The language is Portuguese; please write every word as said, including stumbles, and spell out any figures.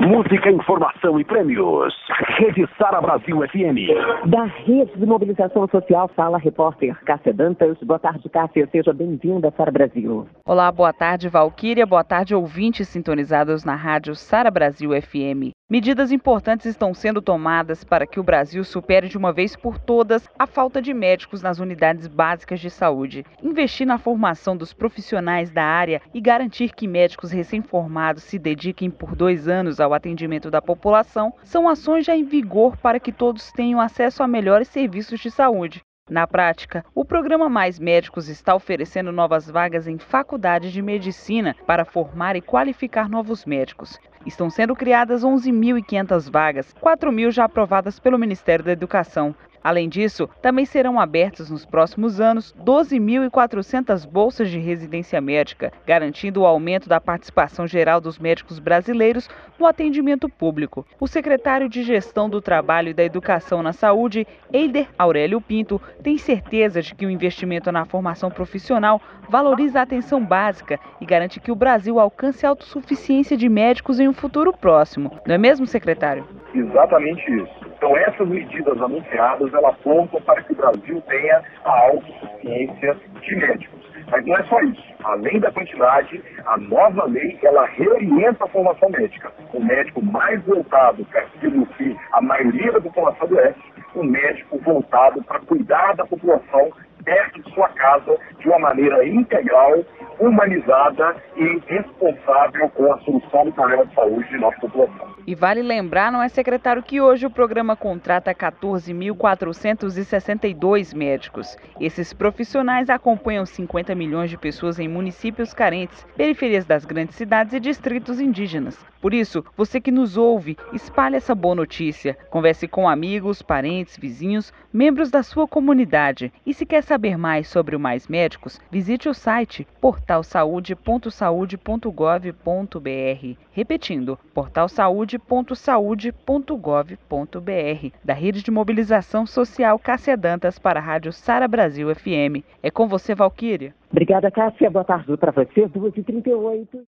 Música, informação e prêmios. Rede Sara Brasil F M. Da Rede de Mobilização Social, fala a repórter Cássia Dantas. Boa tarde, Cássia. Seja bem-vinda, Sara Brasil. Olá, boa tarde, Valquíria. Boa tarde, ouvintes sintonizados na rádio Sara Brasil F M. Medidas importantes estão sendo tomadas para que o Brasil supere de uma vez por todas a falta de médicos nas unidades básicas de saúde. Investir na formação dos profissionais da área e garantir que médicos recém-formados se dediquem por dois anos ao atendimento da população são ações já em vigor para que todos tenham acesso a melhores serviços de saúde. Na prática, o programa Mais Médicos está oferecendo novas vagas em faculdades de medicina para formar e qualificar novos médicos. Estão sendo criadas onze mil e quinhentas vagas, quatro mil já aprovadas pelo Ministério da Educação. Além disso, também serão abertas nos próximos anos doze mil e quatrocentas bolsas de residência médica, garantindo o aumento da participação geral dos médicos brasileiros no atendimento público. O secretário de Gestão do Trabalho e da Educação na Saúde, Eider Aurélio Pinto, tem certeza de que o investimento na formação profissional valoriza a atenção básica e garante que o Brasil alcance a autossuficiência de médicos em um futuro próximo. Não é mesmo, secretário? Exatamente isso. Então, essas medidas anunciadas, elas apontam para que o Brasil tenha a autossuficiência de médicos. Mas não é só isso. Além da quantidade, a nova lei, ela reorienta a formação médica. O médico mais voltado para aquilo que a maioria da população adoece, um médico voltado para cuidar da população perto de sua casa, de uma maneira integral, humanizada e responsável com a solução do problema de saúde de nossa população. E vale lembrar, não é, secretário, que hoje o programa contrata quatorze mil quatrocentos e sessenta e dois médicos. Esses profissionais acompanham cinquenta milhões de pessoas em municípios carentes, periferias das grandes cidades e distritos indígenas. Por isso, você que nos ouve, espalhe essa boa notícia. Converse com amigos, parentes, vizinhos, membros da sua comunidade. E se quer saber mais sobre o Mais Médicos, visite o site portal saúde ponto saúde ponto gov ponto br. Repetindo, portal saúde ponto saúde ponto gov ponto br. Da Rede de Mobilização Social Cássia Dantas para a Rádio Sara Brasil F M. É com você, Valquíria. Obrigada, Cássia. Boa tarde para você. duas e trinta e oito.